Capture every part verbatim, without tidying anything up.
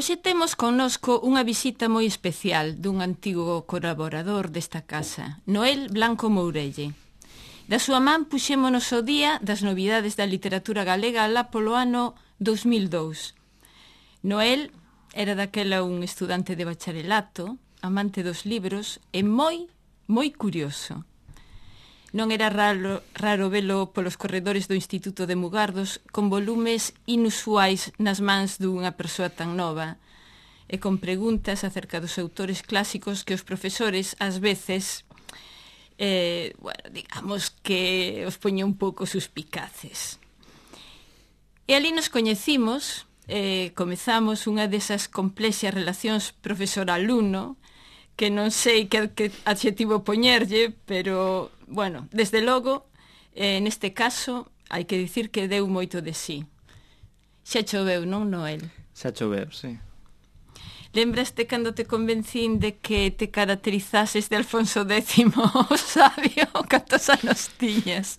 Hoxe temos connosco unha visita moi especial dun antigo colaborador desta casa, Noel Blanco Mourelle. Da súa man puxémonos o día das novidades da literatura galega lá polo ano dos mil dous. Noel era daquela un estudante de bacharelato, amante dos libros e moi, moi curioso. Non era raro, raro velo polos corredores do Instituto de Mugardos con volumes inusuais nas mans dunha persoa tan nova e con preguntas acerca dos autores clásicos que os profesores, ás veces, eh, bueno, digamos que os poña un pouco suspicaces. E ali nos coñecimos, eh, comezamos unha desas complexas relacións profesor-alumno, que non sei que, que adxetivo poñerlle, pero, bueno, desde logo, eh, neste caso, hai que dicir que deu moito de sí. Xa choveu, non, Noel? Xa choveu, sí. Lembraste cando te convencín de que te caracterizases de Alfonso décimo, o sabio? Cantos anos tiñas?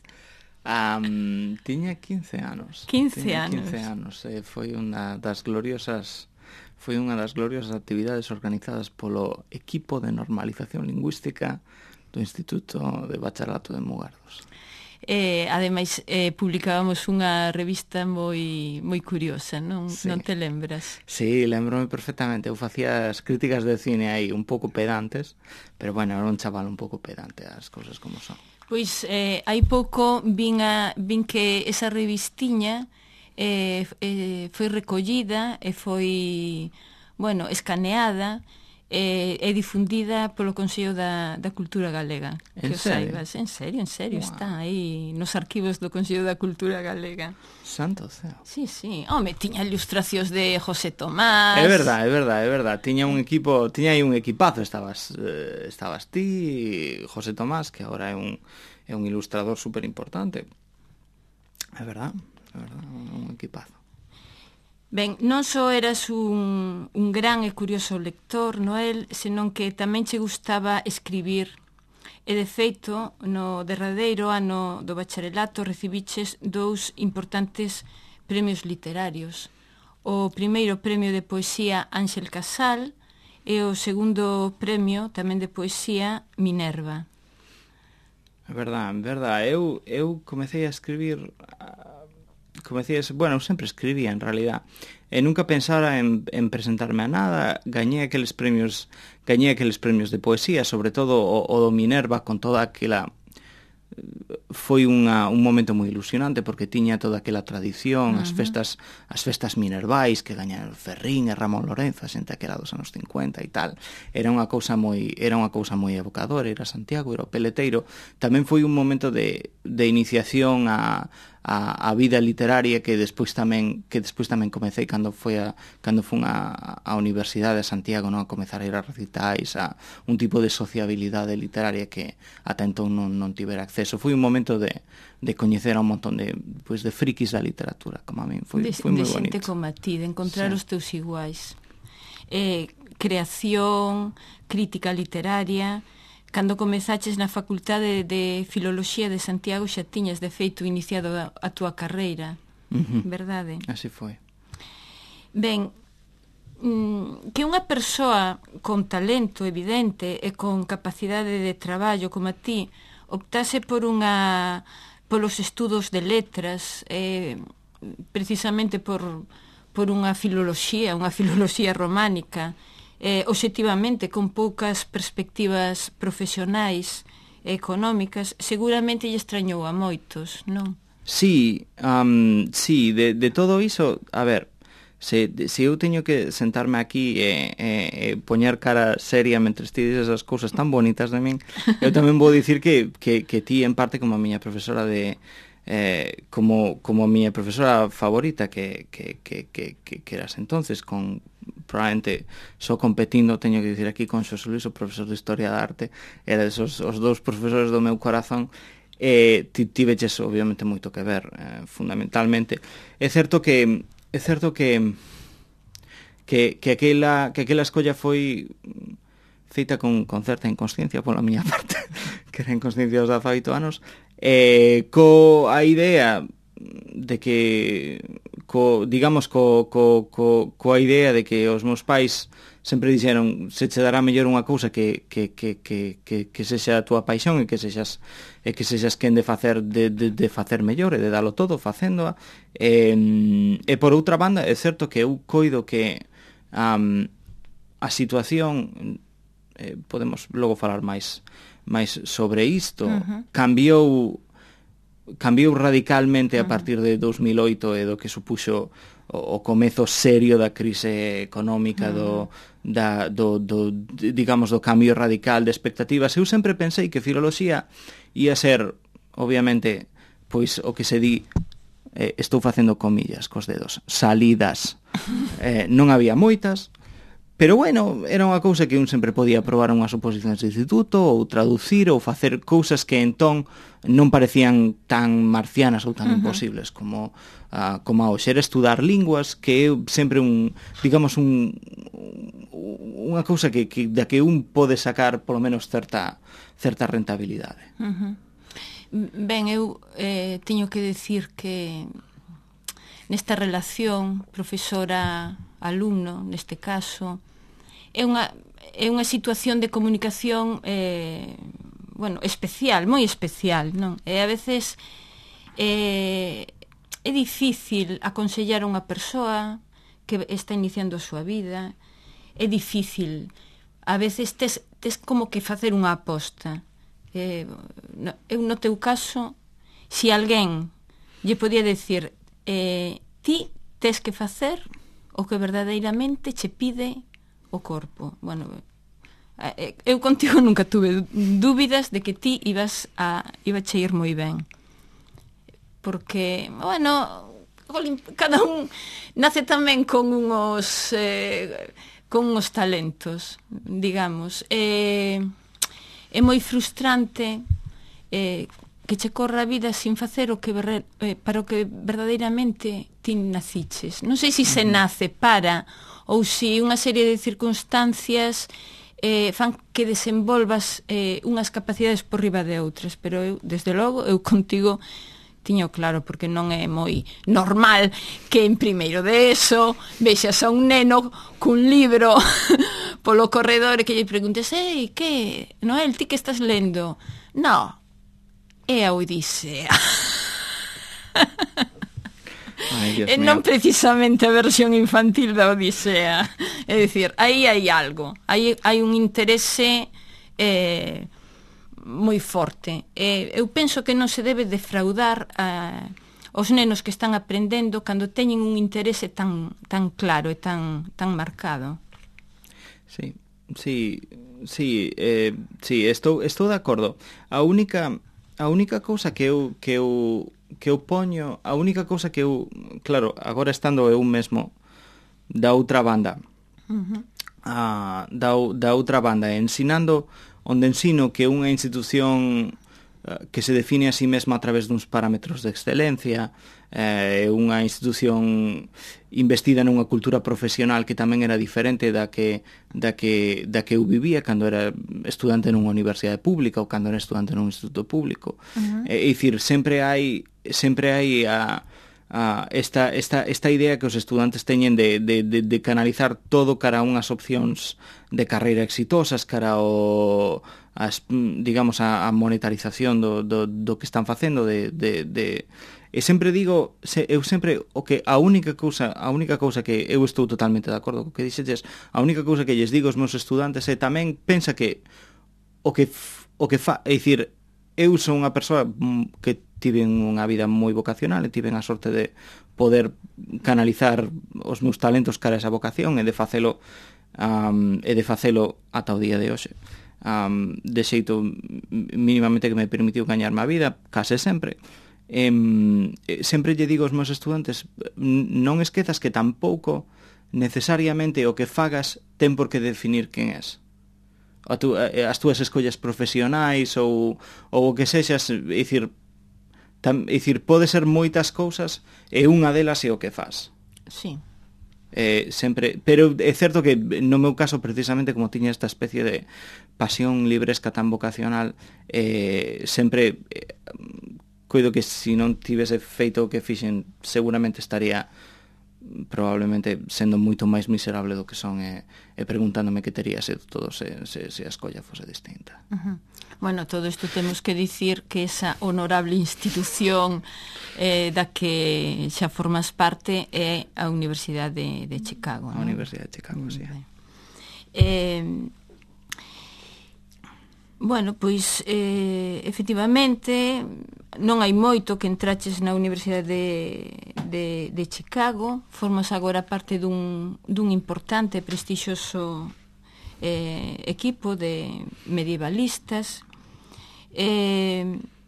Um, tiña quince anos. quince tiña anos. quince anos. Eh, foi unha das gloriosas... foi unha das gloriosas actividades organizadas polo equipo de normalización lingüística do Instituto de Bacharelato de Mugardos. Eh, ademais, eh, publicábamos unha revista moi moi curiosa, non? Sí. Non te lembras? Sí, lembro-me perfectamente. Eu facía as críticas de cine aí un pouco pedantes, pero bueno, era un chaval un pouco pedante, as cousas como son. Pois eh, hai pouco vin, a, vin que esa revistiña Eh, eh, foi recollida e foi, bueno, escaneada e, e difundida polo Consello da, da Cultura Galega. En que serio? Saibas. En serio, en serio, wow. Está aí nos arquivos do Consello da Cultura Galega. Santo ceo. Sí, sí. Home, tiña ilustracións de José Tomás. É verdad, é verdad, é verdad. Tiña un equipo, tiña aí un equipazo, estabas eh, estabas ti, José Tomás, que agora é un é un ilustrador super importante. É verdad. É verdad, un equipazo. Ben, non só eras un, un gran e curioso lector, Noel, senón que tamén che gustaba escribir. E, de feito, no derradeiro ano do bacharelato recibiches dous importantes premios literarios. O primeiro premio de poesía Ángel Casal e o segundo premio, tamén de poesía, Minerva. É verdad, é verdad. Eu, eu comecei a escribir... comecei a... Bueno, eu sempre escribía, en realidad. E nunca pensara en, en presentarme a nada. Gañei aqueles premios gañei aqueles premios de poesía, sobre todo o, o do Minerva, con toda aquela... Foi unha, un momento moi ilusionante porque tiña toda aquela tradición, uh-huh. as festas as festas minervais que gañaron Ferrín e Ramón Lorenzo, a xente aquela dos anos cincuenta e tal. Era unha cousa moi era unha cousa moi evocadora, era Santiago, era o peleteiro. Tamén foi un momento de, de iniciación a, a, a vida literaria que despois tamén que despois tamén comecei cando foi a cando fun a, a Universidade de Santiago, non, a comezar a ir a recitais, a un tipo de sociabilidade literaria que ata entón non, non tivera acceso. Foi un momento de, de coñecer a un montón de, pues, de frikis da literatura, como a min. Foi, de, foi moi de bonito. xente como a ti, de encontrar sí. os teus iguais. Eh, creación, crítica literaria. Cando comezaches na Facultade de Filoloxía de Santiago xa tiñas, de feito, iniciado a, a túa carreira. Uh-huh. Verdade? Así foi. Ben, que unha persoa con talento evidente e con capacidade de traballo como a ti optase por unha polos estudos de letras, eh, precisamente por, por unha filoloxía, unha filoloxía románica, eh, obxectivamente con poucas perspectivas profesionais e económicas, seguramente lle extrañou a moitos, non? Sí, um, sí, de, de todo iso, a ver, se, se eu teño que sentarme aquí e, e, e poñer cara seria mentre ti dices esas cousas tan bonitas de min, eu tamén vou dicir que, que, que ti en parte como a miña profesora de eh, como, como a miña profesora favorita que, que, que, que, que, que eras entonces con probablemente só competindo, teño que dicir aquí, con Xosé Luis, o profesor de Historia da Arte, era esos os dous profesores do meu corazón. E ti tiveches obviamente moito que ver, eh, fundamentalmente. É certo que é certo que que que aquela que aquela escolla foi feita con, con certa inconsciencia pola miña parte, que era inconsciencia aos dezaoito anos, eh, co a idea de que co, digamos, co, co, co, coa idea de que os meus pais sempre dixeron se che dará mellor unha cousa que, que, que, que, que, que sexa a túa paixón e que sexas e que sexas quen de facer de, de, de facer mellor e de dalo todo facéndoa. E, e por outra banda, é certo que eu coido que um, a situación eh, podemos logo falar máis máis sobre isto, uh-huh. cambiou cambiou radicalmente a partir de dos mil oito e do que supuxo o, o comezo serio da crise económica, do, da, do, do, digamos, do cambio radical de expectativas. Eu sempre pensei que filoloxía ia ser, obviamente, pois o que se di, eh, estou facendo comillas cos dedos, salidas. Eh, non había moitas, pero bueno, era unha cousa que un sempre podía probar unhas oposicións de instituto ou traducir ou facer cousas que entón non parecían tan marcianas ou tan uh-huh. imposibles como uh, como a hoxe. Era estudar linguas, que é sempre un, digamos, un unha cousa que, que da que un pode sacar polo menos certa certa rentabilidade. Uh-huh. Ben, eu eh, teño que decir que nesta relación profesora-alumno, neste caso, é unha, é unha situación de comunicación eh, bueno, especial, moi especial, non? E a veces eh, é difícil aconsellar a unha persoa que está iniciando a súa vida, é difícil, a veces tes, tes como que facer unha aposta. Eh, no, eu no teu caso, se alguén lle podía decir eh, ti tes que facer o que verdadeiramente che pide o corpo. Bueno, eu contigo nunca tuve dúbidas de que ti ibas a iba a ir moi ben. Porque, bueno, cada un nace tamén con unhos eh, con unhos talentos, digamos. Eh, é moi frustrante eh, que che corra a vida sin facer o que ver, eh, para o que verdadeiramente ti naciches. Non sei se se nace para ou se unha serie de circunstancias eh, fan que desenvolvas eh, unhas capacidades por riba de outras, pero eu, desde logo, eu contigo tiño claro, porque non é moi normal que en primeiro de eso vexas a un neno cun libro polo corredor e que lle preguntes ei, que, Noel, ti que estás lendo? No, é a Odisea. Ai, Dios e non mío. Precisamente a versión infantil da Odisea. É dicir, aí hai algo, aí hai un interese eh, moi forte. E eu penso que non se debe defraudar a, os nenos que están aprendendo cando teñen un interese tan tan claro e tan tan marcado. Sí, sí, sí, eh, sí, estou estou de acordo. A única a única cousa que eu que eu que eu poño, a única cousa que eu, claro, agora estando eu mesmo da outra banda, uh-huh. a, da, da outra banda, ensinando onde ensino que unha institución uh, que se define a sí mesma a través duns parámetros de excelencia, é eh, unha institución investida nunha cultura profesional que tamén era diferente da que da que da que eu vivía cando era estudante nunha universidade pública ou cando era estudante nun instituto público. Uh-huh. É dicir, sempre hai sempre hai a, a esta esta esta idea que os estudantes teñen de de de, de canalizar todo cara a unhas opcións de carreira exitosas, cara ao as, digamos a, a monetarización do, do, do que están facendo de de de E sempre digo, se, eu sempre o que a única cousa, a única cousa que eu estou totalmente de acordo co que dixeches, a única cousa que lles digo aos meus estudantes é tamén pensa que o que o que fa, é dicir, eu son unha persoa que tiven unha vida moi vocacional e tiven a sorte de poder canalizar os meus talentos cara a esa vocación e de facelo um, e de facelo ata o día de hoxe. Um, de xeito mínimamente que me permitiu gañarme a vida, case sempre. Eh, sempre lle digo aos meus estudantes, non esquezas que tampouco necesariamente o que fagas ten por que definir quen és. A tu, as túas escollas profesionais ou, ou o que sexas, é dicir, tam, é dicir, pode ser moitas cousas e unha delas é o que fas. Sí. Eh, sempre, pero é certo que no meu caso precisamente como tiña esta especie de pasión libresca tan vocacional, eh, sempre eh, coido que se non tivese feito o que fixen seguramente estaría probablemente sendo moito máis miserable do que son e, e preguntándome que tería sido todo se, se, se a escolla fose distinta. Uh-huh. Bueno, todo isto temos que dicir que esa honorable institución eh, da que xa formas parte é a Universidade de, de Chicago. A Universidade de Chicago, sí. Eh, bueno, pois eh, efectivamente non hai moito que entraches na Universidade de, de, de Chicago. Formas agora parte dun, dun importante e prestixioso eh, equipo de medievalistas. Eh,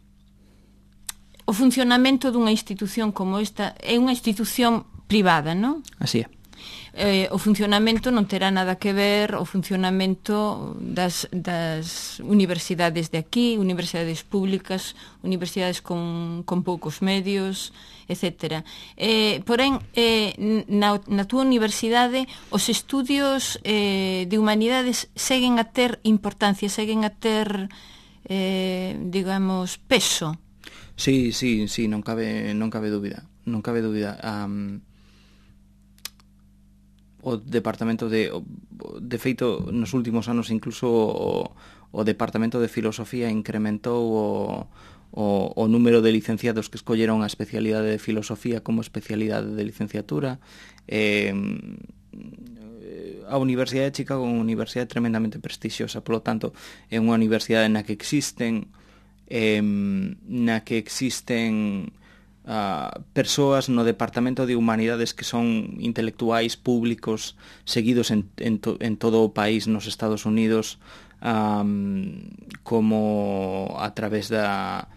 o funcionamento dunha institución como esta é unha institución privada, non? Así é. Eh, o funcionamento non terá nada que ver o funcionamento das, das universidades de aquí, universidades públicas, universidades con, con poucos medios, etcétera. Eh, porén, eh, na, na túa universidade os estudios eh, de humanidades seguen a ter importancia, seguen a ter eh, digamos, peso. Sí, sí, sí, non cabe, non cabe dúbida, non cabe dúbida. Um, o departamento de, de feito, nos últimos anos incluso o, o departamento de filosofía incrementou o, o, o número de licenciados que escolleron a especialidade de filosofía como especialidade de licenciatura. Eh, a Universidade de Chicago é unha universidade tremendamente prestixiosa, polo tanto, é unha universidade na que existen eh, na que existen uh, persoas no Departamento de Humanidades que son intelectuais públicos seguidos en, en, to, en todo o país nos Estados Unidos, um, como a través da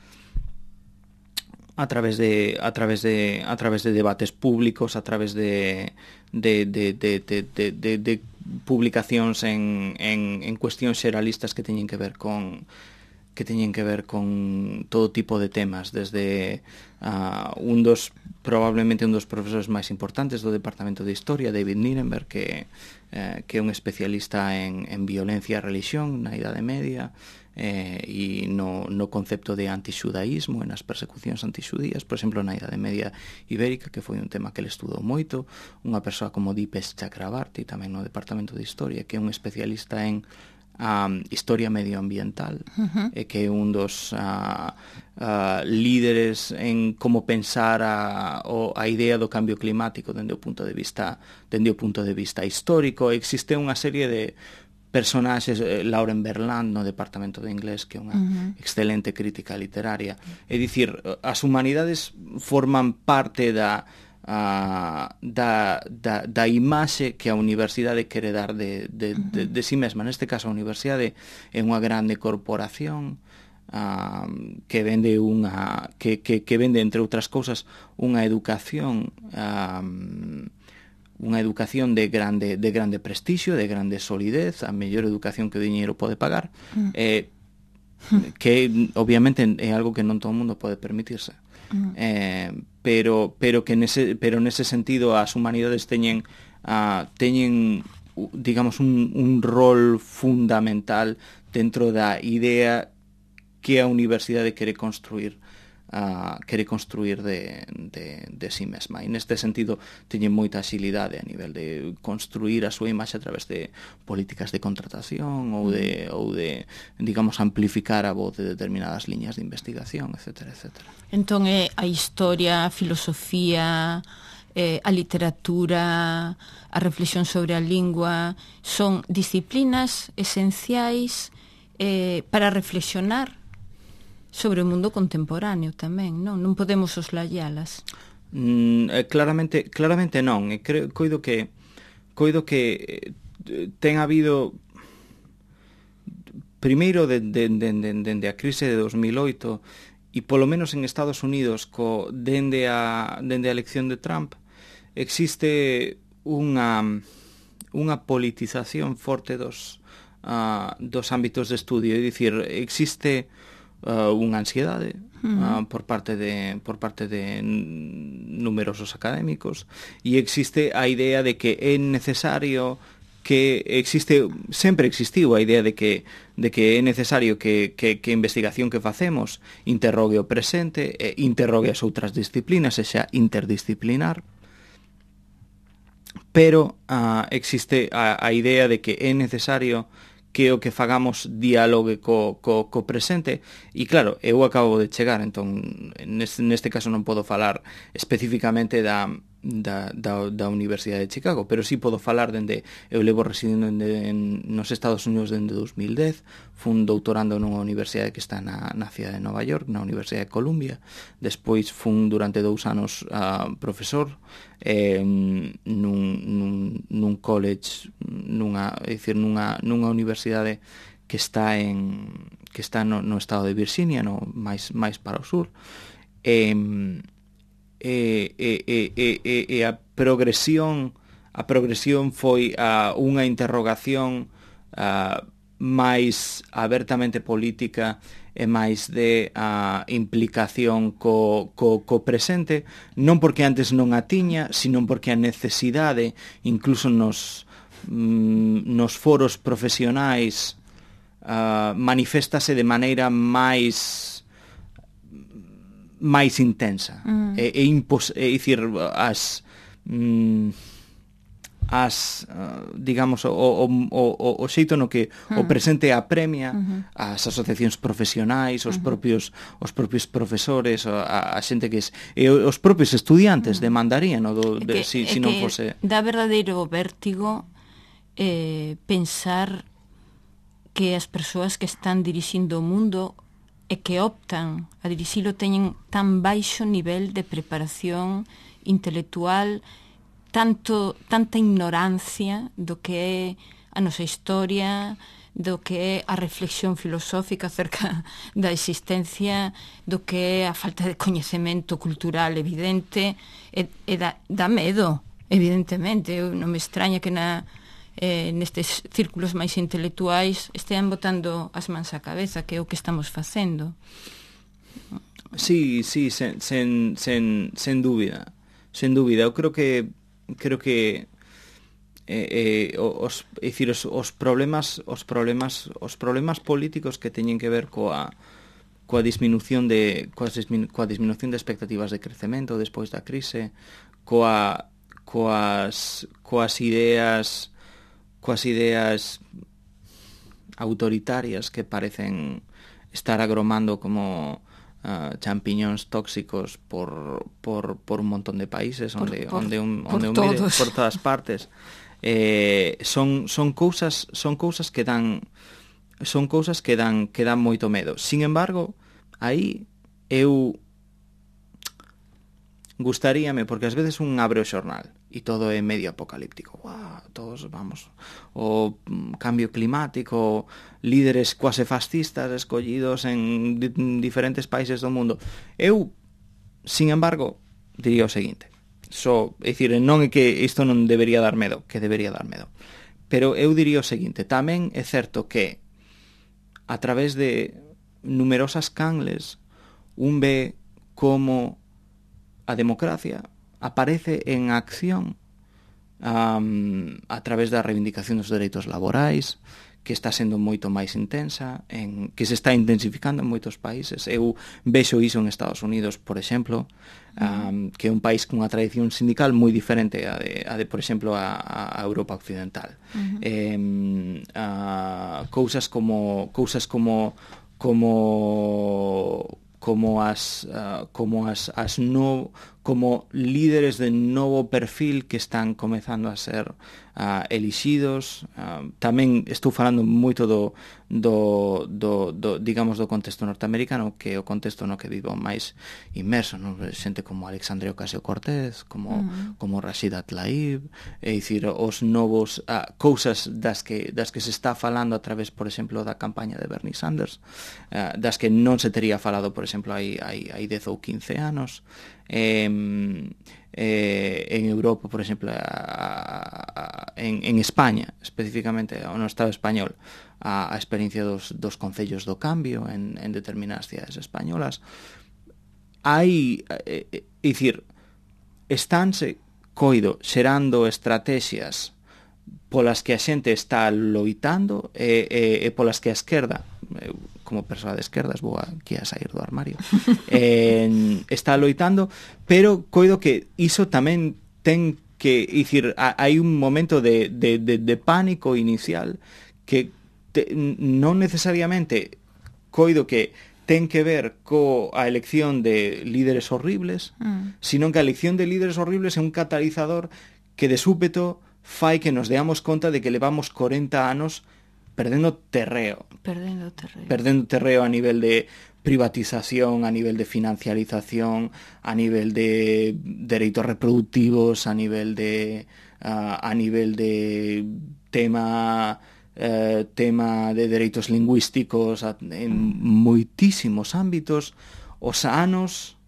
a través de a través de a través de debates públicos, a través de de de de de de, de, de publicacións en en en cuestións xeralistas que teñen que ver con que teñen que ver con todo tipo de temas, desde uh, un dos probablemente un dos profesores máis importantes do Departamento de Historia, David Nirenberg, que eh, que é un especialista en en violencia e religión na Idade Media, eh, e no, no concepto de antixudaísmo e nas persecucións antixudías, por exemplo, na Idade Media Ibérica, que foi un tema que ele estudou moito. Unha persoa como Dipesh Chakrabarti, tamén no Departamento de Historia, que é un especialista en um, historia medioambiental, uh-huh. e que é un dos uh, uh, líderes en como pensar a, o, a idea do cambio climático dende o punto de vista dende o punto de vista histórico. Existe unha serie de personaxes, eh, Lauren Berland no Departamento de Inglés, que é unha uh-huh. excelente crítica literaria. É dicir, as humanidades forman parte da uh, da, da, da imaxe que a universidade quere dar de, de, uh-huh. de, de si mesma. Neste caso, a universidade é unha grande corporación uh, que vende unha que, que, que vende, entre outras cousas, unha educación uh, unha educación de grande de grande prestixio, de grande solidez, a mellor educación que o diñeiro pode pagar, mm. eh, que obviamente é algo que non todo o mundo pode permitirse. Mm. Eh, pero pero que nese pero nese sentido as humanidades teñen uh, teñen digamos un, un rol fundamental dentro da idea que a universidade quere construir Uh, quere construir de, de, de si mesma, e neste sentido teñen moita axilidade a nivel de construir a súa imaxe a través de políticas de contratación ou de, ou de digamos, amplificar a voz de determinadas liñas de investigación, etcétera, etcétera. Entón é a historia, a filosofía, eh, a literatura, a reflexión sobre a lingua, son disciplinas esenciais eh, para reflexionar sobre o mundo contemporáneo tamén, non? Non podemos soslayalas. Mm, eh, claramente, claramente non. E creo, coido que coido que eh, ten habido primeiro dende de, de, de, de a crise de dos mil oito e polo menos en Estados Unidos co dende a dende a elección de Trump existe unha unha politización forte dos uh, dos ámbitos de estudio, é dicir, existe Uh, unha ansiedade uh, por parte de por parte de numerosos académicos, e existe a idea de que é necesario que existe sempre existiu a idea de que de que é necesario que que que a investigación que facemos interrogue o presente, e interrogue as outras disciplinas, e xa interdisciplinar. pero uh, existe a, a idea de que é necesario que o que fagamos diálogue co, co, co presente, e claro, eu acabo de chegar, entón neste, neste caso non podo falar especificamente da, da, da, da Universidade de Chicago, pero sí podo falar dende, eu levo residindo dende, en, nos Estados Unidos dende dos mil dez, fun doutorando nunha universidade que está na, na cidade de Nova York, na Universidade de Columbia, despois fun durante dous anos uh, profesor eh, nun, nun, nun college, nunha, é dicir, nunha, nunha universidade que está en que está no, no estado de Virginia, no máis máis para o sur. E, e, e, e, e, e a progresión a progresión foi a unha interrogación a, máis abertamente política e máis de a implicación co, co, co presente, non porque antes non a tiña, sino porque a necesidade, incluso nos, mm, nos foros profesionais, uh, maniféstase de maneira máis máis intensa. Mm. É, é, impos, é dicir, as... Mm, as, uh, digamos, o, o, o, o xeito no que uh-huh. o presente apremia uh-huh. as asociacións profesionais, os uh-huh. propios os propios profesores, a, a xente que es, e os propios estudiantes uh-huh. demandarían, no, do, de, que, si, si non fose... Dá verdadeiro vértigo eh, pensar que as persoas que están dirixindo o mundo e que optan a dirixilo teñen tan baixo nivel de preparación intelectual, tanto tanta ignorancia do que é a nosa historia, do que é a reflexión filosófica acerca da existencia, do que é a falta de coñecemento cultural evidente, e, e dá, dá medo, evidentemente. Eu non me extraña que na, eh, nestes círculos máis intelectuais estean botando as mans á cabeza, que é o que estamos facendo. Sí, sí, sen, sen, sen, sen dúbida. Sen dúbida. Eu creo que creo que eh, eh, os, é dicir, os, os problemas os problemas os problemas políticos que teñen que ver coa coa disminución de coa, disminu, coa disminución de expectativas de crecemento despois da crise, coa coas coas ideas coas ideas autoritarias que parecen estar agromando como Uh, champiñóns tóxicos por, por, por un montón de países por, onde, por, onde un, onde un mire por todas partes, eh, son, son cousas son cousas que dan son cousas que dan que dan moito medo. Sin embargo, aí eu gustaríame, porque ás veces un abre o xornal e todo é medio apocalíptico. Wow, todos vamos, o cambio climático, líderes quase fascistas escollidos en di- diferentes países do mundo. Eu, sin embargo, diría o seguinte. So, é dicir, non é que isto non debería dar medo, que debería dar medo. Pero eu diría o seguinte, tamén é certo que a través de numerosas canles un ve como a democracia aparece en acción um, a través da reivindicación dos dereitos laborais, que está sendo moito máis intensa, en, que se está intensificando en moitos países. Eu vexo iso en Estados Unidos, por exemplo, um, que é un país cunha tradición sindical moi diferente a de, a de por exemplo, a, a Europa occidental. Uh-huh. Eh, a, cousas como cousas como como como as uh, como as as no como líderes de novo perfil que están comezando a ser uh, elixidos. Uh, tamén estou falando moito do, do, do, do digamos do contexto norteamericano, que é o contexto no que vivo máis inmerso, non? Xente como Alexandria Ocasio-Cortez, como uh-huh. como Rashida Tlaib, é dicir, os novos uh, cousas das que das que se está falando a través, por exemplo, da campaña de Bernie Sanders, uh, das que non se tería falado, por exemplo, hai hai hai dez ou quince anos. Eh, eh, en Europa, por exemplo, a, a, en, en España, especificamente no Estado español, a, a experiencia dos, dos concellos do cambio en, en determinadas cidades españolas. Hai, é eh, dicir, estánse, coido, xerando estrategias polas que a xente está loitando e, e, e polas que a esquerda, eu, como persoa de esquerdas, vou aquí a sair do armario, eh, está loitando, pero coido que iso tamén ten que, dicir, hai un momento de, de, de, de pánico inicial que te, non necesariamente coido que ten que ver coa elección de líderes horribles, mm. sino que a elección de líderes horribles é un catalizador que de súpeto fai que nos deamos conta de que levamos corenta anos perdendo terreo. Perdendo terreo. Perdendo terreo a nivel de privatización, a nivel de financiarización, a nivel de dereitos reproductivos, a nivel de uh, a nivel de tema uh, tema de dereitos lingüísticos, a, en moitísimos ámbitos. Os anos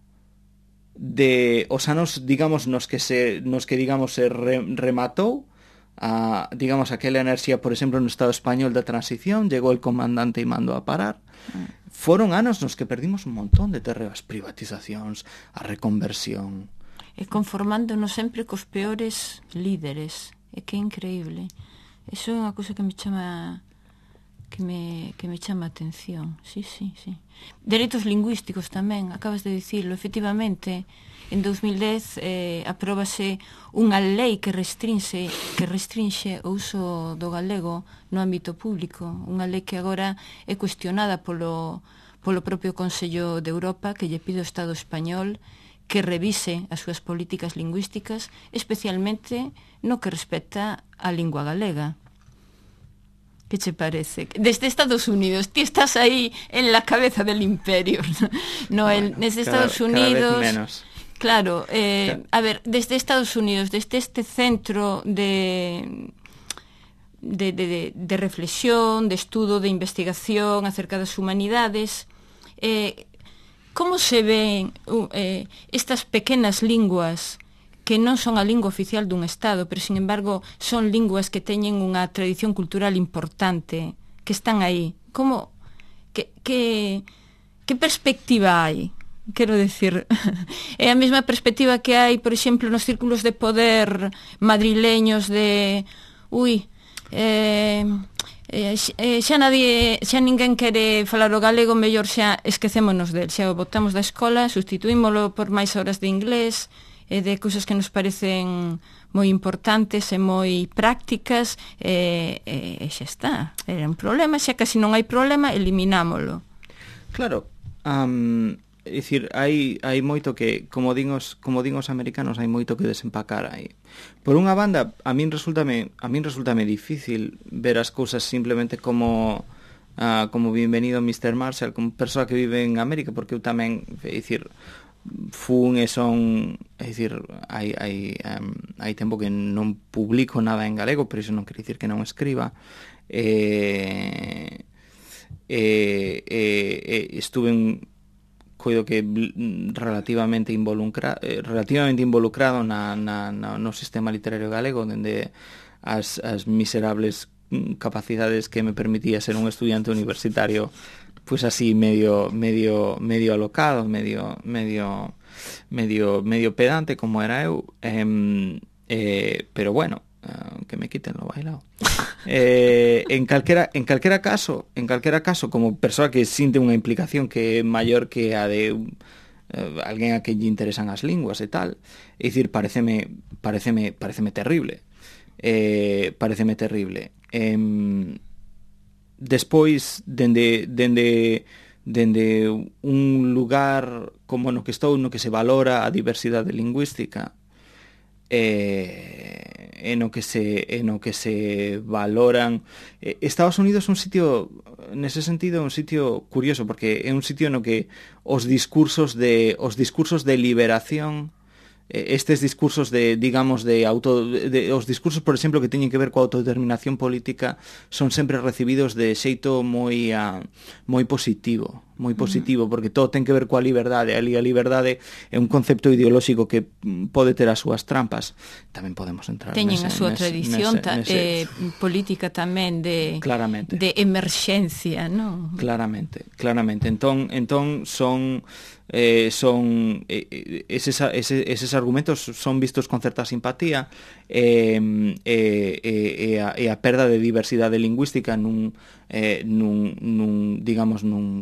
de os anos, digamos, nos que se nos que digamos se re, rematou a, digamos, aquela enerxía, por exemplo, no Estado español da transición, llegou el comandante e mandou a parar. Mm. Foron anos nos que perdimos un montón de terreo, as privatizacións, a reconversión. E conformándonos sempre cos peores líderes. É que é increíble. Eso é unha cousa que me chama que me, que me chama a atención. Sí, sí, sí. Dereitos lingüísticos tamén, acabas de dicirlo. Efectivamente, en dos mil dez eh, apróbase unha lei que restrinxe, que restrinxe o uso do galego no ámbito público. Unha lei que agora é cuestionada polo, polo propio Consello de Europa, que lle pide ao Estado español que revise as súas políticas lingüísticas, especialmente no que respecta á lingua galega. ¿Qué te parece? Desde Estados Unidos, ti estás aí en la cabeza del imperio, no, bueno, el, desde cada, Estados Unidos... Cada vez menos. Claro, eh, a ver, desde Estados Unidos, desde este centro de, de, de, de reflexión, de estudo, de investigación acerca das humanidades, eh, como se ven uh, eh, estas pequenas linguas que non son a lingua oficial dun Estado, pero, sin embargo, son linguas que teñen unha tradición cultural importante, que están aí? Como, que, que, que perspectiva hai? Quero decir, é a mesma perspectiva que hai, por exemplo, nos círculos de poder madrileños de, ui, eh, eh, xa nadie, xa ninguén quere falar o galego, mellor xa esquecémonos del, xa o botamos da escola, sustituímolo por máis horas de inglés, e de cousas que nos parecen moi importantes e moi prácticas, e, e, e xa está. Era un problema, xa casi non hai problema, eliminámolo. Claro, um, é dicir, hai, hai moito que, como din os, como din os americanos, hai moito que desempacar aí. Por unha banda, a min resultame, a min resultame difícil ver as cousas simplemente como uh, como bienvenido mister Marshall, como persoa que vive en América, porque eu tamén, é dicir, fun e son, é dicir, hai, hai, um, hai tempo que non publico nada en galego, pero iso non quere dicir que non escriba. E, e, e, e estuve en, coido que relativamente involucrado, relativamente involucrado na, na, na, no sistema literario galego, dende as, as miserables capacidades que me permitía ser un estudiante universitario, pues así medio medio medio alocado, medio medio medio medio pedante como era eu, eh, eh, pero bueno, eh, que me quiten lo bailado. Eh, en calquera en calquera caso, en calquera caso como persoa que sinte unha implicación que é maior que a de eh, alguén a que lle interesan as linguas e tal, é dicir, pareceme pareceme pareceme terrible. Eh, pareceme terrible. Eh, Despois, dende, dende, dende un lugar como no que estou, no que se valora a diversidade lingüística, e, e no que se, e no que se valoran... Estados Unidos é un sitio, nese sentido, un sitio curioso, porque é un sitio no que os discursos de, os discursos de liberación, estes discursos de, digamos, de auto de, de, os discursos, por exemplo, que teñen que ver coa autodeterminación política son sempre recibidos de xeito moi uh, moi positivo, moi positivo, porque todo ten que ver coa liberdade. A liberdade é un concepto ideolóxico que pode ter as súas trampas. Tamén podemos entrar teñen nese, a súa nese, tradición nese, nese... Eh, política tamén de claramente. de emerxencia, non? Claramente, claramente. Entón, entón son Eh, son eh, eses, eses, eses argumentos son vistos con certa simpatía, e eh, eh, eh, a, eh, a perda de diversidade lingüística nun, eh, nun, nun digamos nun, nun lugar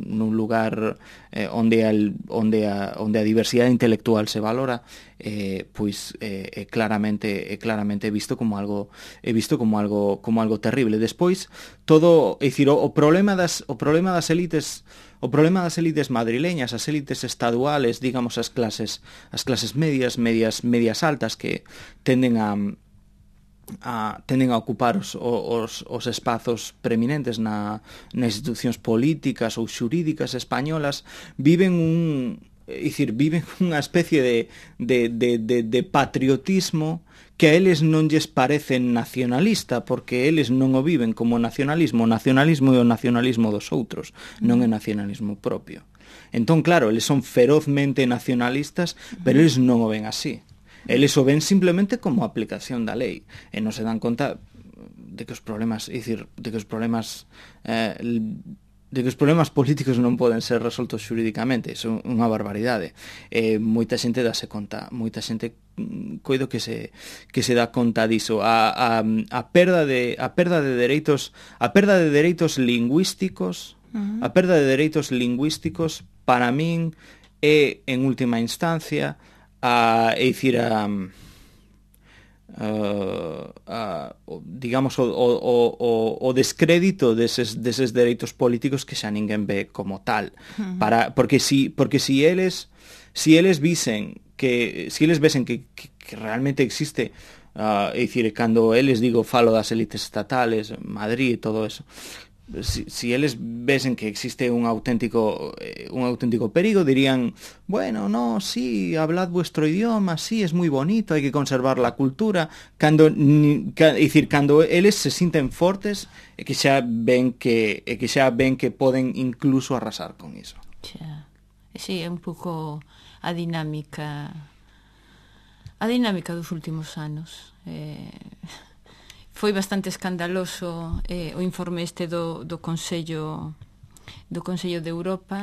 lugar eh, onde, a, onde, a, onde a diversidade intelectual se valora, eh, pois eh, é claramente é claramente visto como algo é visto como algo como algo terrible. Despois todo, é dicir, o, o problema das o problema das élites O problema das élites madrileñas, as élites estaduales, digamos as clases as clases medias, medias medias altas que tenden a a tenden a ocupar os, os, os espazos preeminentes na, nas institucións políticas ou xurídicas españolas, viven un é dicir, viven unha especie de, de, de, de, de patriotismo que a eles non lles parece nacionalista, porque eles non o viven como nacionalismo. O nacionalismo é o nacionalismo dos outros, non é nacionalismo propio. Entón, claro, eles son ferozmente nacionalistas, pero eles non o ven así. Eles o ven simplemente como aplicación da lei, e non se dan conta de que os problemas, é dicir, de que os problemas eh, de que os problemas políticos non poden ser resoltos xurídicamente. Iso é unha barbaridade. Eh, moita xente dáse conta, moita xente coido que se que se dá conta diso. A, a, a perda de a perda de dereitos, a perda de dereitos lingüísticos, uh-huh. a perda de dereitos lingüísticos para min é en última instancia a, é dicir, a Uh, uh, digamos o, o, o, o descrédito deses, deses dereitos políticos que xa ninguén ve como tal. Uh-huh. Para, porque si, porque si eles si eles visen que si eles vesen que, que, que realmente existe, uh, é dicir, cando eles digo falo das élites estatales, Madrid e todo eso, si, si eles vesen que existe un auténtico eh, un auténtico perigo, dirían, bueno, no, sí, hablad vuestro idioma, sí, es muy bonito, hay que conservar la cultura. Cando, ni, ca, é dicir, cando eles se sinten fortes, é que xa ven que é que xa ven que poden incluso arrasar con iso. Xa. Sí, é un pouco a dinámica a dinámica dos últimos anos. Eh Foi bastante escandaloso eh, o informe este do, do Consello do Consello de Europa,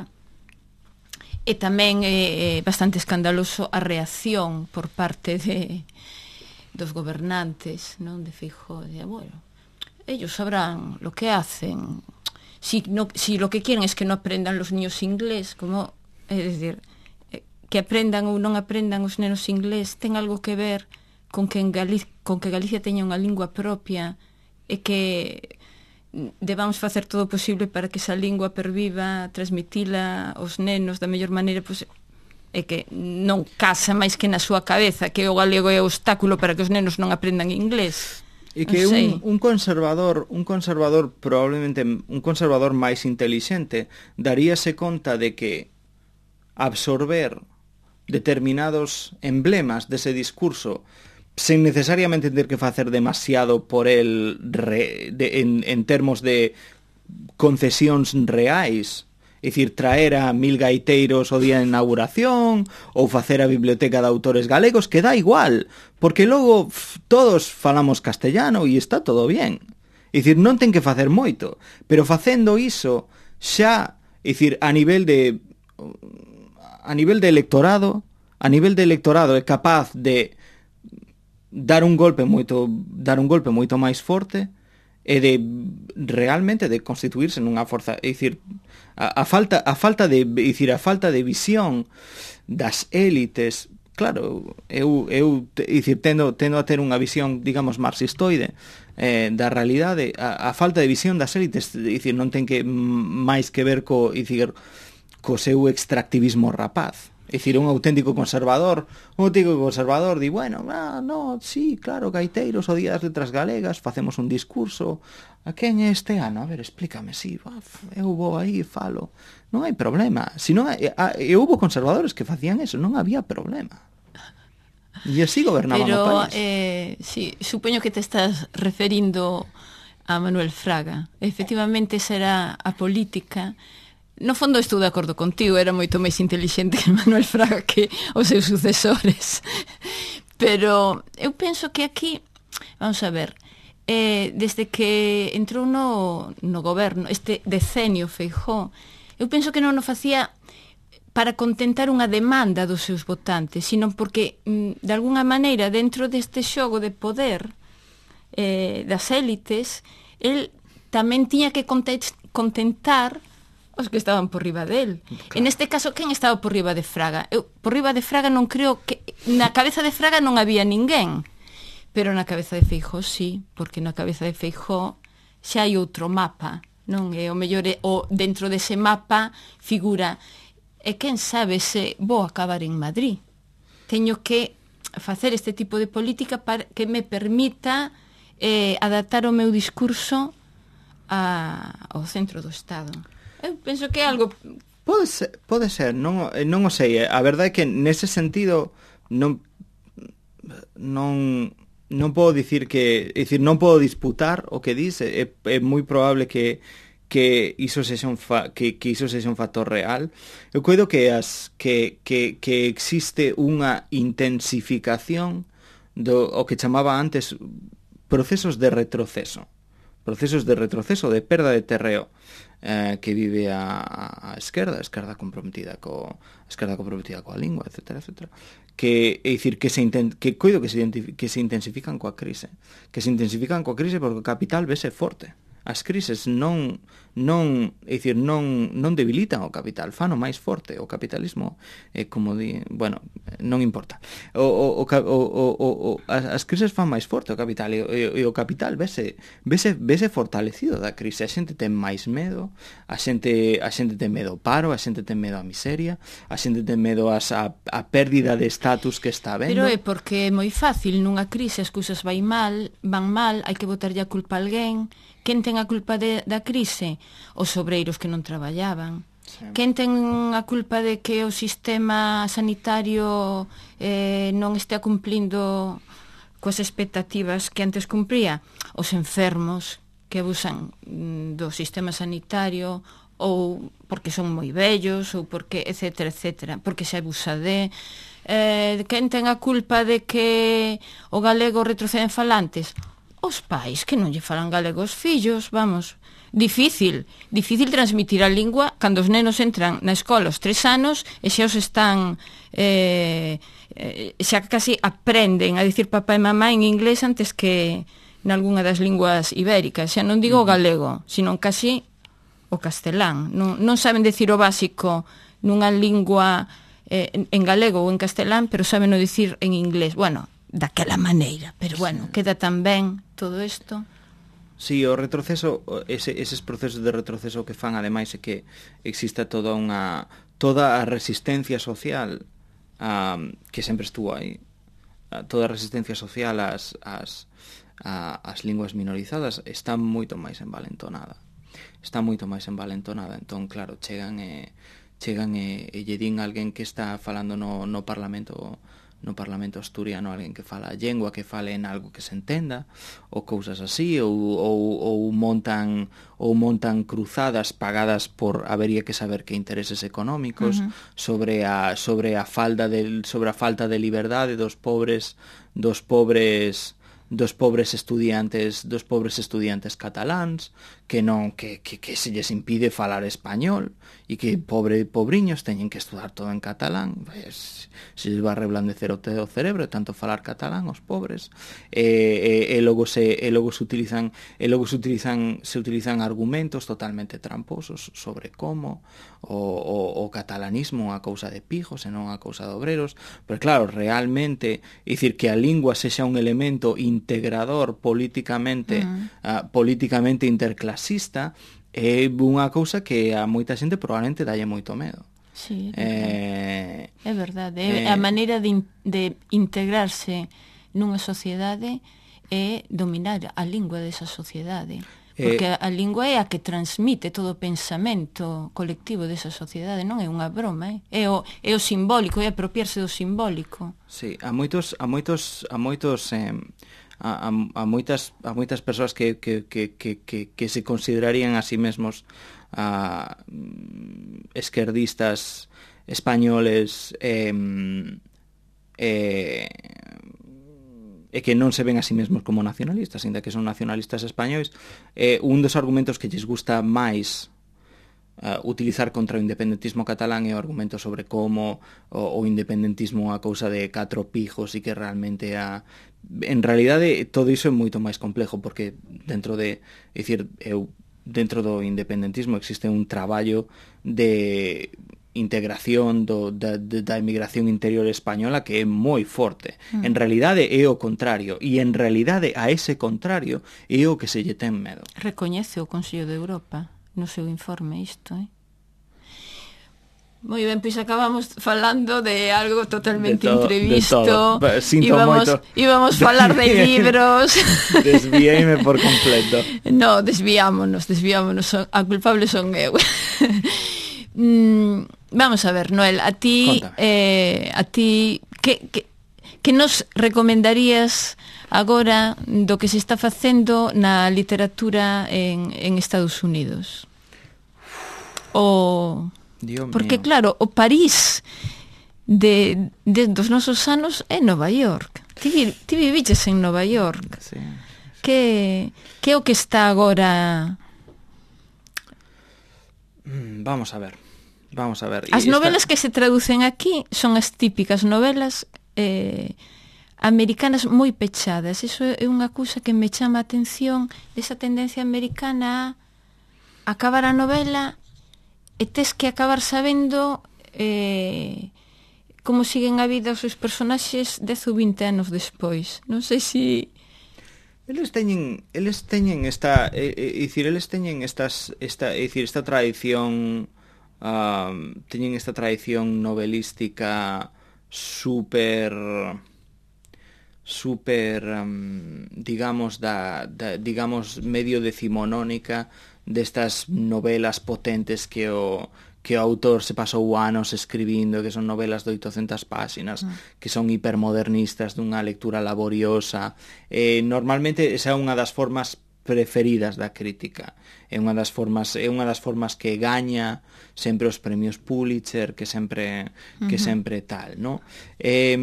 e tamén é eh, bastante escandaloso a reacción por parte de dos gobernantes, non, de Feijóo, de, bueno, ellos sabrán lo que hacen, si, no, si lo que quieren es que no aprendan los niños inglés, como, é dicir, eh, que aprendan ou non aprendan os nenos inglés ten algo que ver con que en Galicia, con que Galicia teña unha lingua propia e que debamos facer todo o posible para que esa lingua perviva, transmitila aos nenos da mellor maneira, pois, é que non casa máis que na súa cabeza que o galego é o obstáculo para que os nenos non aprendan inglés. E que un, un conservador, un conservador probablemente un conservador máis intelixente daríase conta de que absorber determinados emblemas dese discurso sen necesariamente ter que facer demasiado por el re, de, en, en termos de concesións reais, é dicir, traer a mil gaiteiros o día de inauguración ou facer a biblioteca de autores galegos, que dá igual, porque logo f, todos falamos castellano e está todo bien. É dicir, non ten que facer moito, pero facendo iso xa, é dicir, a nivel de a nivel de electorado, a nivel de electorado é capaz de dar un golpe moito dar un golpe moito máis forte e de realmente de constituirse nunha forza, é dicir, a, a falta a falta de, é dicir, a falta de visión das élites, claro, eu eu é dicir, tendo tendo a ter unha visión, digamos, marxistoide eh, da realidade, a, a falta de visión das élites, é dicir, non ten que máis que ver co, é dicir, co seu extractivismo rapaz. É dicir, un auténtico conservador, un auténtico conservador di, bueno, ah, no, sí, claro, gaiteiros, o Día das Letras Galegas, facemos un discurso. A quen é este ano? A ver, explícame, sí, eu vou aí, falo. Non hai problema. Si non, e, e houve conservadores que facían eso, non había problema. E así gobernaban Pero, o país. Eh, sí, supoño que te estás referindo a Manuel Fraga. Efectivamente, será a política. No fondo estou de acordo contigo, era moito máis intelixente que Manuel Fraga que os seus sucesores. Pero eu penso que aquí, vamos a ver, eh, desde que entrou no, no goberno, este decenio Feijóo, eu penso que non o facía para contentar unha demanda dos seus votantes, sino porque, de alguna maneira, dentro deste xogo de poder eh, das élites, el tamén tiña que contentar os que estaban por riba del. Claro. En este caso, quen estaba por riba de Fraga? Eu, por riba de Fraga non creo que... Na cabeza de Fraga non había ninguén. Pero na cabeza de Feijóo sí, porque na cabeza de Feijóo xa hai outro mapa, non? E o mellor é, o dentro dese mapa figura, e quen sabe se vou acabar en Madrid. Teño que facer este tipo de política para que me permita eh, adaptar o meu discurso a, ao centro do Estado. Eu penso que é algo... Pode ser, pode ser, non, non o sei. A verdade é que nese sentido non non non podo dicir que, é dicir, non podo disputar o que dice, é, é moi probable que que iso sexa un fa, que que iso sexa un factor real. Eu coido que as que que que existe unha intensificación do o que chamaba antes procesos de retroceso. Procesos de retroceso, de perda de terreo eh, que vive a, a, a esquerda, a esquerda comprometida co a esquerda comprometida coa lingua, etcétera, etcétera. Que é dicir que se intent, que coido que se que se intensifican coa crise, que se intensifican coa crise porque o capital vese forte. As crises non non, é dicir, non non debilitan o capital, fano máis forte. O capitalismo é como di, bueno, non importa. O o o, o, o, o as crises fan máis forte o capital e, e, e o capital vese vese vese fortalecido da crise. A xente ten máis medo, a xente a xente ten medo ao paro, a xente ten medo á miseria, a xente ten medo a a, a pérdida de estatus que está vendo. Pero é porque é moi fácil, nunha crise as cousas vai mal, van mal, hai que botarlle a culpa a alguén. Quen ten a culpa de, da crise? Os obreiros que non traballaban. Sí. Quen ten a culpa de que o sistema sanitario eh, non estea cumplindo coas expectativas que antes cumpría? Os enfermos que abusan do sistema sanitario, ou porque son moi vellos, ou porque, etcétera, etcétera, porque se abusa de... Eh, quen ten a culpa de que o galego retrocede en falantes? Os pais que non lle falan galego aos fillos, vamos, difícil, difícil transmitir a lingua cando os nenos entran na escola aos tres anos e xa os están eh, xa casi aprenden a dicir papá e mamá en inglés antes que nalgúna das linguas ibéricas, xa non digo o galego, sino casi o castelán, non, non saben decir o básico nunha lingua eh, en galego ou en castelán, pero saben o dicir en inglés, bueno, daquela maneira, pero bueno, sí. Queda tan ben todo isto. Sí, o retroceso, ese, eses procesos de retroceso que fan ademais é que exista toda unha toda a resistencia social um, que sempre estuvo aí, toda a resistencia social ás, ás, a, ás linguas minorizadas está moito máis envalentonada. Está moito máis envalentonada, entón claro, chegan e chegan e, e lle din a alguén que está falando no, no Parlamento no Parlamento asturiano, alguén que fala a lengua, que fale en algo que se entenda, ou cousas así, ou, ou, ou montan ou montan cruzadas pagadas por habería que saber que intereses económicos uh-huh. sobre a sobre a falda del sobre a falta de liberdade dos pobres dos pobres dos pobres estudiantes dos pobres estudiantes cataláns que non que, que, que se lles impide falar español e que pobre pobriños teñen que estudar todo en catalán, pues, se lles va a reblandecer o, te, o cerebro tanto falar catalán os pobres e, e, e logo se e logo se utilizan e logo se utilizan se utilizan argumentos totalmente tramposos sobre como o, o, o catalanismo a cousa de pijos e non a cousa de obreros, pero claro, realmente é dicir que a lingua sexa un elemento integrador políticamente uh-huh. uh, políticamente interclasista é unha cousa que a moita xente probablemente dalle moito medo. Sí, é verdade. Eh, é verdade. Eh, a maneira de, in, de integrarse nunha sociedade é dominar a lingua desa sociedade. Porque eh, a lingua é a que transmite todo o pensamento colectivo desa sociedade, non é unha broma, eh? é, o, é o simbólico, é apropiarse do simbólico. Sí, a moitos a moitos a moitos eh, a, a, a moitas a moitas persoas que, que, que, que, que, que se considerarían a sí mesmos a esquerdistas españoles eh, eh, e que non se ven a sí mesmos como nacionalistas, ainda que son nacionalistas españois, eh, un dos argumentos que lles gusta máis uh, utilizar contra o independentismo catalán é o argumento sobre como o, o independentismo é a cousa de catro pijos e que realmente a... En realidade, todo iso é moito máis complejo, porque dentro de... É dicir, eu dentro do independentismo existe un traballo de integración do, da, da emigración interior española que é moi forte. Mm. En realidade é o contrario, e en realidade a ese contrario é o que se lle ten medo. Recoñece o Consello de Europa no seu informe isto, eh? Moi ben, pois acabamos falando de algo totalmente de todo, imprevisto. De todo. Íbamos, moito... íbamos falar de libros. Desviéime por completo. No, desviámonos, desviámonos. A culpable son eu. mm, vamos a ver, Noel, a ti, eh, a ti, que, que, que nos recomendarías agora do que se está facendo na literatura en, en Estados Unidos? O... Dios porque mío. Claro, o París de, de dos nosos anos é Nova York. Ti, ti viviches en Nova York. Sí, sí. Que, que é o que está agora? Mm, vamos a ver. Vamos a ver. As y novelas esta... que se traducen aquí son as típicas novelas eh, americanas moi pechadas. Iso é unha cousa que me chama a atención, esa tendencia americana a acabar a novela e tes que acabar sabendo eh, como siguen a vida os seus personaxes dez ou vinte anos despois. Non sei se... Eles teñen, eles teñen esta, é, é, dicir, eles teñen estas, esta, é dicir, esta tradición, um, teñen esta tradición novelística super super um, digamos da, da digamos medio decimonónica destas novelas potentes que o que o autor se pasou anos escribindo, que son novelas de oitocentas páxinas, mm. que son hipermodernistas, dunha lectura laboriosa. Eh, normalmente esa é unha das formas preferidas da crítica. É unha das formas, é unha das formas que gaña sempre os premios Pulitzer, que sempre que uh-huh. sempre tal, ¿no? Eh,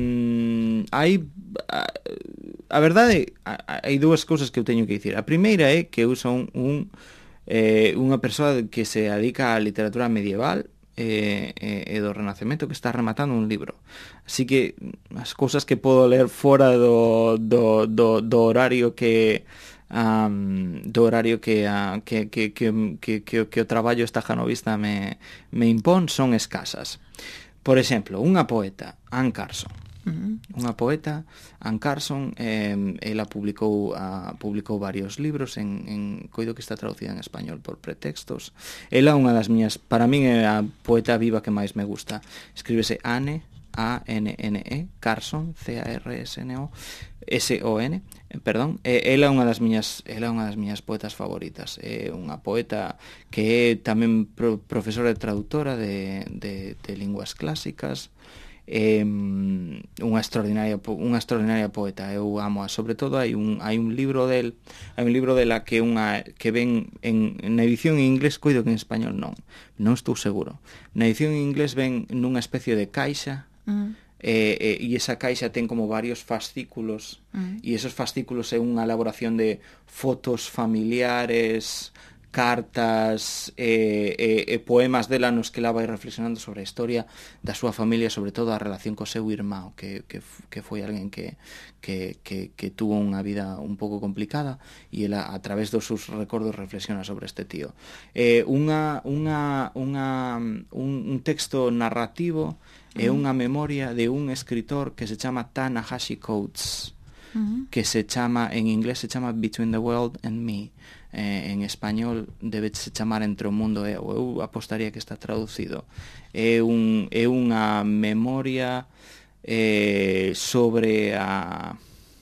hai a, a verdade, hai dúas cousas que eu teño que dicir. A primeira é que eu son un eh, unha persoa que se dedica á literatura medieval e, e, e do Renacemento, que está rematando un libro. Así que as cousas que podo ler fora do, do, do, do horario que Um, do horario que, uh, que, que, que, que, que, que o traballo estajanovista me, me impón son escasas. Por exemplo, unha poeta, Anne Carson. Uh-huh. Unha poeta, Anne Carson, eh, ela publicou, uh, publicou varios libros en, en coido que está traducida en español por Pretextos. Ela é unha das miñas, para min é a poeta viva que máis me gusta. Escríbese Anne, A N N E, Carson, C A R S N O, S O N, perdón. Ela é unha das miñas, ela é unha das miñas poetas favoritas. É unha poeta que é tamén pro, profesora e traductora de, de, de linguas clásicas. É unha extraordinaria unha extraordinaria poeta. Eu amo, sobre todo hai un hai un libro del, hai un libro dela que unha que ven en na edición en inglés, coido que en español non. Non estou seguro. Na edición en inglés ven nunha especie de caixa. Mm. E, e, e esa caixa ten como varios fascículos, mm. e esos fascículos é unha elaboración de fotos familiares, cartas e, e, e poemas dela nos que ela vai reflexionando sobre a historia da súa familia, sobre todo a relación co seu irmão, que, que, que foi alguén que, que, que, que tuvo unha vida un pouco complicada, e ela a través dos seus recordos reflexiona sobre este tío. Eh, unha, unha, unha, un, un texto narrativo é unha memoria de un escritor que se chama Ta-Nehisi Coates, uh-huh. que se chama, en inglés se chama Between the World and Me, eh, en español debe se chamar Entre o Mundo e eu, eu apostaría que está traducido. É, un, é unha memoria eh, sobre a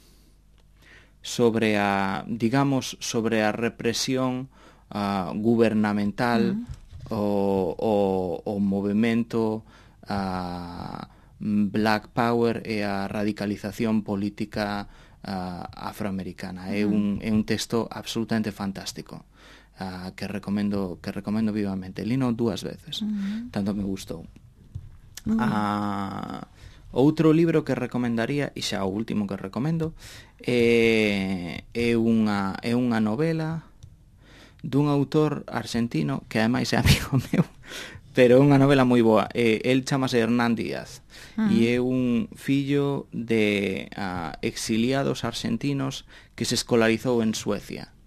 sobre a, digamos, sobre a represión uh, gubernamental, uh-huh. o, o, o movimento a Black Power e a radicalización política uh, afroamericana. É un, é un texto absolutamente fantástico, uh, que recomendo que recomendo vivamente. Lino dúas veces, uh-huh. tanto me gustou. Uh-huh. Uh, outro libro que recomendaría, e xa o último que recomendo, é, é unha é unha novela dun autor argentino que ademais é amigo meu, pero é unha novela moi boa. Eh, el chamase Hernán Díaz, uh-huh. e é un fillo de uh, exiliados argentinos que se escolarizou en Suecia,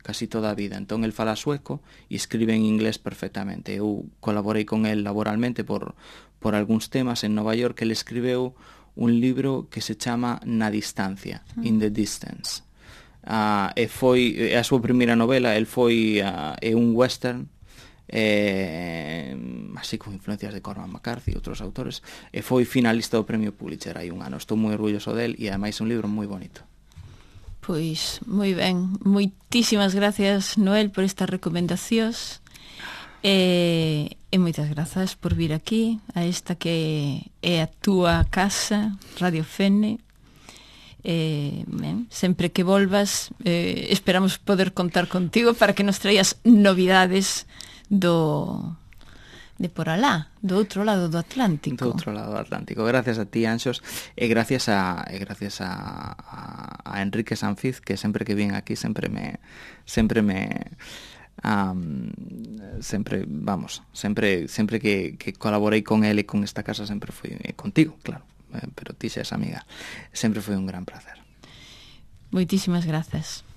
casi toda a vida. Entón, el fala sueco e escribe en inglés perfectamente. Eu colaborei con el laboralmente por, por algúns temas en Nova York. El escribeu un libro que se chama Na distancia, mm. In the Distance. Uh, e foi a súa primeira novela. El foi uh, é un western, eh, así con influencias de Cormac McCarthy e outros autores, e foi finalista do premio Pulitzer hai un ano. Estou moi orgulloso del e ademais é un libro moi bonito. Pois, moi ben, moitísimas gracias, Noel, por estas recomendacións e, e moitas grazas por vir aquí a esta que é a túa casa, Radio Fene. Eh, ben, sempre que volvas eh, esperamos poder contar contigo para que nos traías novidades do de por alá, do outro lado do Atlántico. Do outro lado do Atlántico. Gracias a ti, Anxos, e gracias a e gracias a, a, a Enrique Sanfiz, que sempre que vin aquí sempre me sempre me um, sempre, vamos, sempre sempre que, que colaborei con ele e con esta casa sempre foi eh, contigo, claro. Pero ti xa es amiga. Sempre foi un gran placer. Moitísimas grazas.